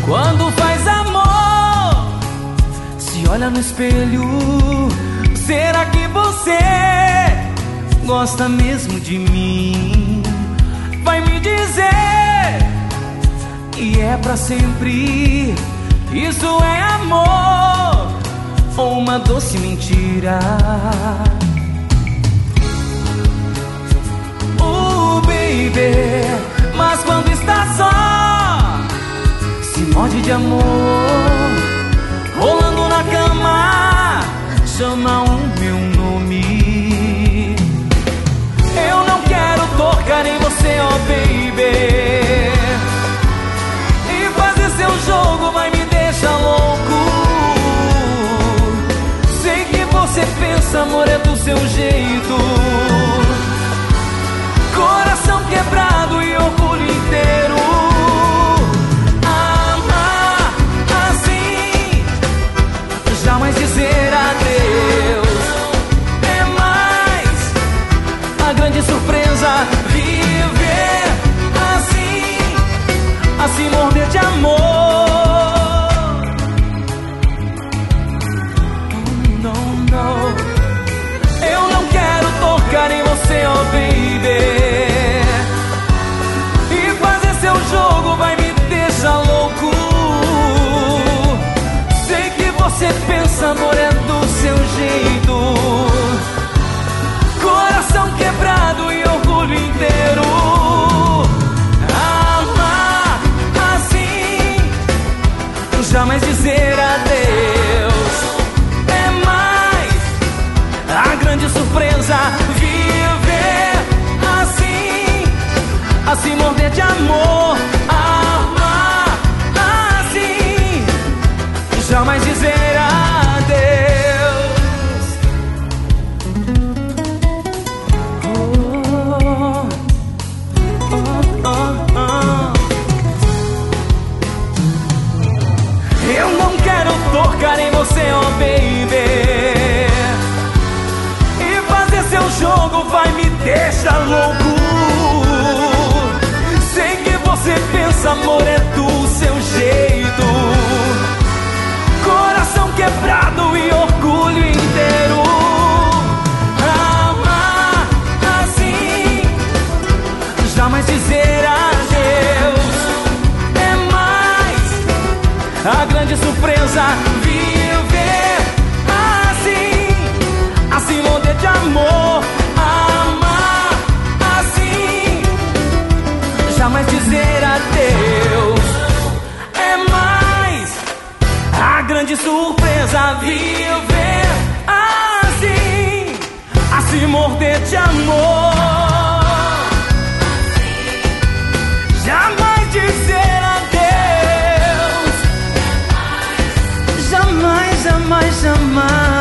Quando faz amor, se olha no espelho, será que você gosta mesmo de mim? Vai me dizer que é pra sempre. Isso é amor ou uma doce mentira? Baby, mas quando está só, se morde de amor, rolando na cama, chama o meu nome. Eu não quero tocar em você, oh baby, e fazer seu jogo vai me deixar louco. Sei que você pensa, amor, é do seu jeito. Coração quebrado e orgulho inteiro. Amar assim, jamais dizer adeus. É mais a grande surpresa, viver assim, assim morder de amor. Não, não, eu não quero tocar em você, oh baby, amor, é do seu jeito. Coração quebrado e orgulho inteiro. Amar assim, jamais dizer adeus. É mais a grande surpresa, viver assim, assim morder de amor. Amar assim, jamais dizer adeus. Eu não quero tocar em você, oh baby, e fazer seu jogo vai me deixar louco. Sei que você pensa, amor, é do seu jeito. Coração quebrado e orgulho inteiro. Amar assim, jamais dizer adeus. É mais a grande surpresa, viver assim, assim morder de amor. Amar assim, jamais dizer adeus. É mais a grande surpresa, viver assim, assim morder de amor. Jamais dizer adeus. Jamais, jamais, jamais.